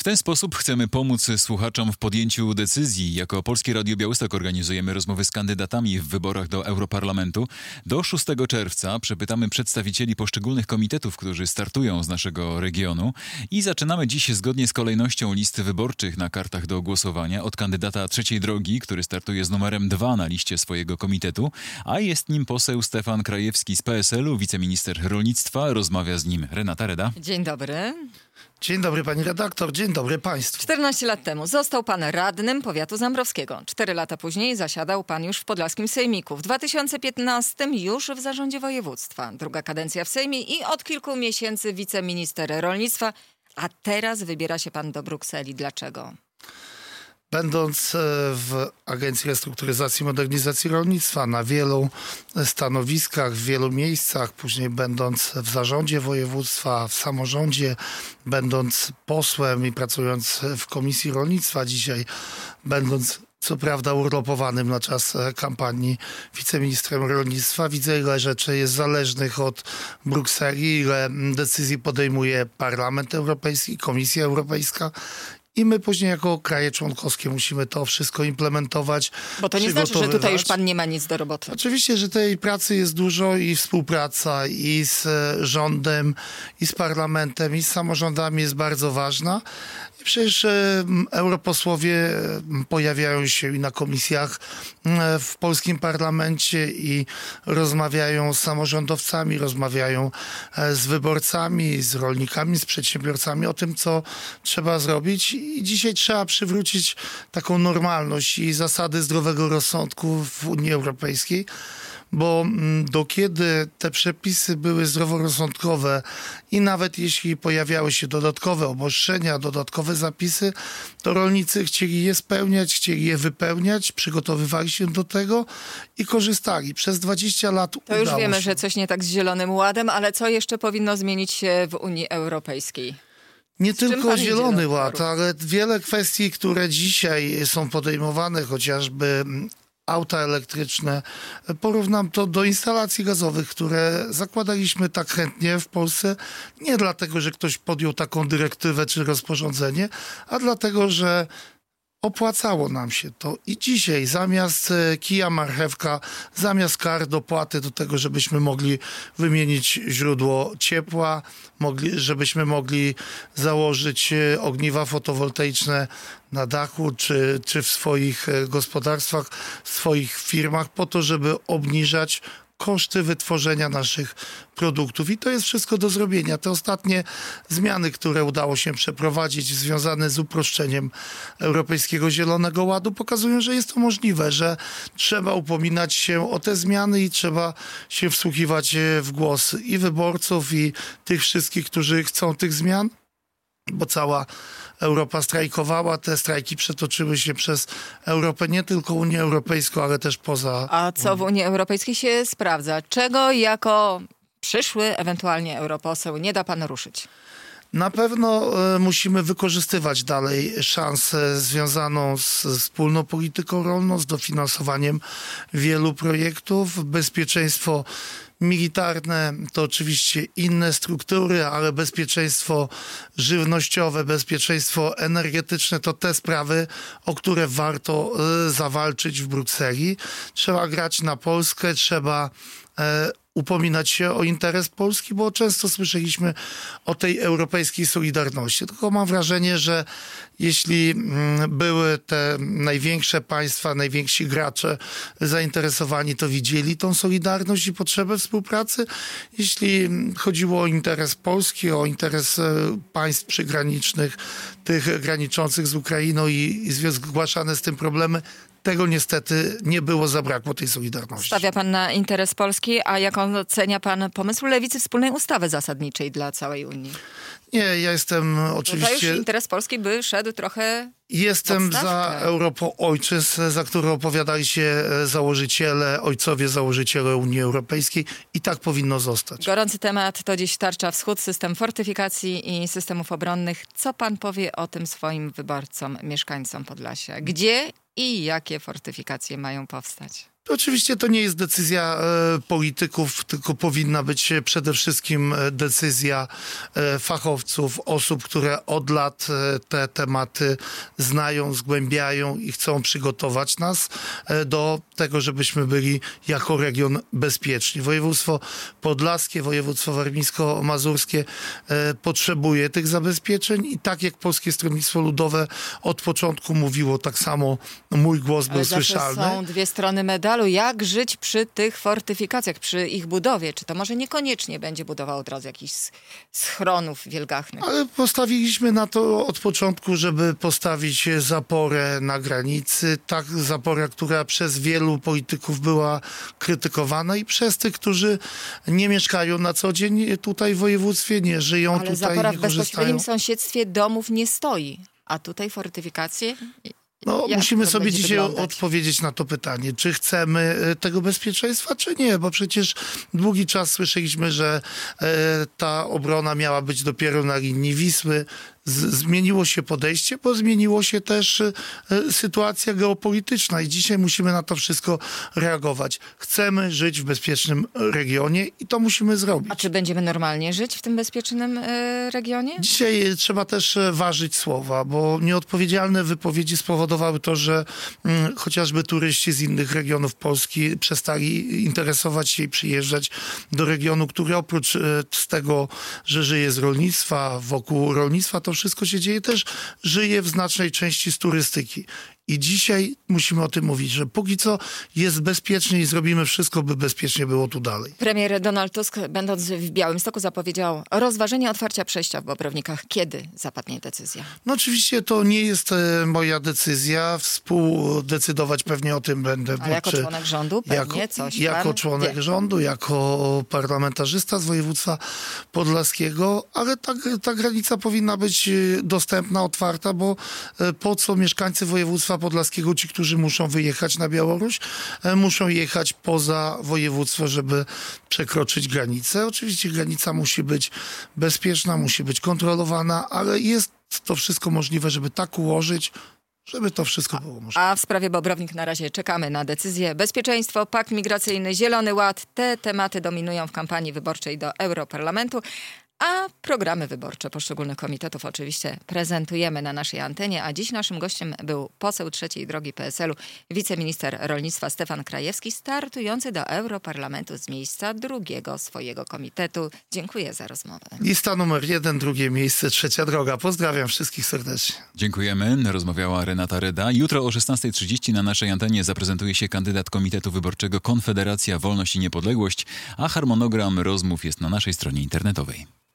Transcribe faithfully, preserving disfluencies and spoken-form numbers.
ten sposób chcemy pomóc słuchaczom w podjęciu decyzji. Jako Polskie Radio Białystok organizujemy rozmowy z kandydatami w wyborach do Europarlamentu. Do szóstego czerwca przepytamy przedstawicieli poszczególnych komitetów, którzy startują z naszego regionu i zaczynamy dziś zgodnie z kolejnością listy wyborczych na kartach do głosowania od kandydata trzeciej drogi, który startuje z numerem dwa na liście swojego komitetu, a jest nim poseł Stefan Krajewski z P S L u, wiceminister rolnictwa. Rozmawia z nim Renata Reda. Dzień dobry. Dzień dobry pani redaktor, dzień dobry państwu. czternaście lat temu został pan radnym powiatu zambrowskiego. Cztery lata później zasiadał pan już w podlaskim sejmiku. W dwa tysiące piętnastym już w zarządzie województwa. Druga kadencja w Sejmie i od kilku miesięcy wiceminister rolnictwa. A teraz wybiera się pan do Brukseli. Dlaczego? Będąc w Agencji Restrukturyzacji i Modernizacji Rolnictwa na wielu stanowiskach, w wielu miejscach, później będąc w zarządzie województwa, w samorządzie, będąc posłem i pracując w Komisji Rolnictwa, dzisiaj będąc co prawda urlopowanym na czas kampanii wiceministrem rolnictwa, widzę, ile rzeczy jest zależnych od Brukseli, ile decyzji podejmuje Parlament Europejski, Komisja Europejska. I my później jako kraje członkowskie musimy to wszystko implementować. Bo to nie znaczy, że tutaj już pan nie ma nic do roboty. Oczywiście, że tej pracy jest dużo i współpraca i z rządem, i z parlamentem, i z samorządami jest bardzo ważna. I przecież e, europosłowie pojawiają się i na komisjach e, w polskim parlamencie i rozmawiają z samorządowcami, rozmawiają e, z wyborcami, z rolnikami, z przedsiębiorcami o tym, co trzeba zrobić. I dzisiaj trzeba przywrócić taką normalność i zasady zdrowego rozsądku w Unii Europejskiej, bo do kiedy te przepisy były zdroworozsądkowe i nawet jeśli pojawiały się dodatkowe obostrzenia, dodatkowe zapisy, to rolnicy chcieli je spełniać, chcieli je wypełniać, przygotowywali się do tego i korzystali. Przez dwadzieścia lat To udało już wiemy, się. że coś nie tak z Zielonym Ładem, ale co jeszcze powinno zmienić się w Unii Europejskiej? Nie czym tylko pan idzie Zielony do Ład, wyborów? ale wiele kwestii, które dzisiaj są podejmowane, chociażby auta elektryczne. Porównam to do instalacji gazowych, które zakładaliśmy tak chętnie w Polsce. Nie dlatego, że ktoś podjął taką dyrektywę czy rozporządzenie, a dlatego, że opłacało nam się to. I dzisiaj zamiast kija marchewka, zamiast kar dopłaty do tego, żebyśmy mogli wymienić źródło ciepła, mogli, żebyśmy mogli założyć ogniwa fotowoltaiczne na dachu czy, czy w swoich gospodarstwach, w swoich firmach po to, żeby obniżać koszty wytworzenia naszych produktów. I to jest wszystko do zrobienia. Te ostatnie zmiany, które udało się przeprowadzić, związane z uproszczeniem Europejskiego Zielonego Ładu, pokazują, że jest to możliwe, że trzeba upominać się o te zmiany i trzeba się wsłuchiwać w głos i wyborców, i tych wszystkich, którzy chcą tych zmian, bo cała Europa strajkowała. Te strajki przetoczyły się przez Europę, nie tylko Unię Europejską, ale też poza. A co w Unii Europejskiej się sprawdza? Czego jako przyszły, ewentualnie europoseł, nie da pan ruszyć? Na pewno e, musimy wykorzystywać dalej szansę związaną z, z wspólną polityką rolną, z dofinansowaniem wielu projektów. Bezpieczeństwo militarne to oczywiście inne struktury, ale bezpieczeństwo żywnościowe, bezpieczeństwo energetyczne to te sprawy, o które warto e, zawalczyć w Brukseli. Trzeba grać na Polskę, trzeba e, upominać się o interes Polski, bo często słyszeliśmy o tej europejskiej solidarności. Tylko mam wrażenie, że jeśli były te największe państwa, najwięksi gracze zainteresowani, to widzieli tą solidarność i potrzebę współpracy. Jeśli chodziło o interes Polski, o interes państw przygranicznych, tych graniczących z Ukrainą i, i zgłaszane z tym problemy, tego niestety nie było, zabrakło tej solidarności. Stawia pan na interes Polski, a jak ocenia pan pomysł Lewicy wspólnej ustawy zasadniczej dla całej Unii? Nie, ja jestem oczywiście. No to już interes Polski by szedł trochę. Jestem za Europą ojczyzn, za którą opowiadali się założyciele, ojcowie założyciele Unii Europejskiej i tak powinno zostać. Gorący temat to dziś Tarcza Wschód, system fortyfikacji i systemów obronnych. Co pan powie o tym swoim wyborcom, mieszkańcom Podlasia? Gdzie i jakie fortyfikacje mają powstać? Oczywiście to nie jest decyzja e, polityków, tylko powinna być przede wszystkim decyzja e, fachowców, osób, które od lat e, te tematy znają, zgłębiają i chcą przygotować nas e, do tego, żebyśmy byli jako region bezpieczni. Województwo podlaskie, województwo warmińsko-mazurskie e, potrzebuje tych zabezpieczeń i tak jak Polskie Stronnictwo Ludowe od początku mówiło, tak samo mój głos był Ale zawsze słyszalny. są dwie strony medalu. Jak żyć przy tych fortyfikacjach, przy ich budowie? Czy to może niekoniecznie będzie budował od razu jakichś schronów wielgachnych? Ale postawiliśmy na to od początku, żeby postawić zaporę na granicy. Tak, zaporę, która przez wielu polityków była krytykowana i przez tych, którzy nie mieszkają na co dzień tutaj w województwie, nie żyją Ale tutaj, zapora nie w korzystają. bezpośrednim sąsiedztwie domów nie stoi. A tutaj fortyfikacje? No, Jak musimy to sobie będzie dzisiaj wyglądać? odpowiedzieć na to pytanie, czy chcemy e, tego bezpieczeństwa, czy nie, bo przecież długi czas słyszeliśmy, że e, ta obrona miała być dopiero na linii Wisły. Z, zmieniło się podejście, bo zmieniło się też e, sytuacja geopolityczna i dzisiaj musimy na to wszystko reagować. Chcemy żyć w bezpiecznym regionie i to musimy zrobić. A czy będziemy normalnie żyć w tym bezpiecznym e, regionie? Dzisiaj trzeba też e, ważyć słowa, bo nieodpowiedzialne wypowiedzi spowodowały to, że mm, chociażby turyści z innych regionów Polski przestali interesować się i przyjeżdżać do regionu, który oprócz e, z tego, że żyje z rolnictwa, wokół rolnictwa, to wszystko się dzieje, też żyje w znacznej części z turystyki. I dzisiaj musimy o tym mówić, że póki co jest bezpiecznie i zrobimy wszystko, by bezpiecznie było tu dalej. Premier Donald Tusk, będąc w Białymstoku, zapowiedział rozważenie otwarcia przejścia w Bobrownikach. Kiedy zapadnie decyzja? No oczywiście to nie jest e, moja decyzja. Współdecydować pewnie o tym będę. Ale jako czy, członek rządu pewnie jako, coś Jako pan członek wie. rządu, jako parlamentarzysta z województwa podlaskiego, ale ta, ta granica powinna być dostępna, otwarta, bo e, po co mieszkańcy województwa podlaskiego, ci, którzy muszą wyjechać na Białoruś, e, muszą jechać poza województwo, żeby przekroczyć granicę. Oczywiście granica musi być bezpieczna, musi być kontrolowana, ale jest to wszystko możliwe, żeby tak ułożyć, żeby to wszystko było możliwe. A w sprawie Bobrownik na razie czekamy na decyzję. Bezpieczeństwo, pakt migracyjny, Zielony Ład. Te tematy dominują w kampanii wyborczej do Europarlamentu. A programy wyborcze poszczególnych komitetów oczywiście prezentujemy na naszej antenie, a dziś naszym gościem był poseł trzeciej drogi P S L u, wiceminister rolnictwa Stefan Krajewski, startujący do Europarlamentu z miejsca drugiego swojego komitetu. Dziękuję za rozmowę. Lista numer jeden, drugie miejsce, trzecia droga. Pozdrawiam wszystkich serdecznie. Dziękujemy. Rozmawiała Renata Reda. Jutro o szesnastej trzydzieści na naszej antenie zaprezentuje się kandydat Komitetu Wyborczego Konfederacja Wolność i Niepodległość, a harmonogram rozmów jest na naszej stronie internetowej.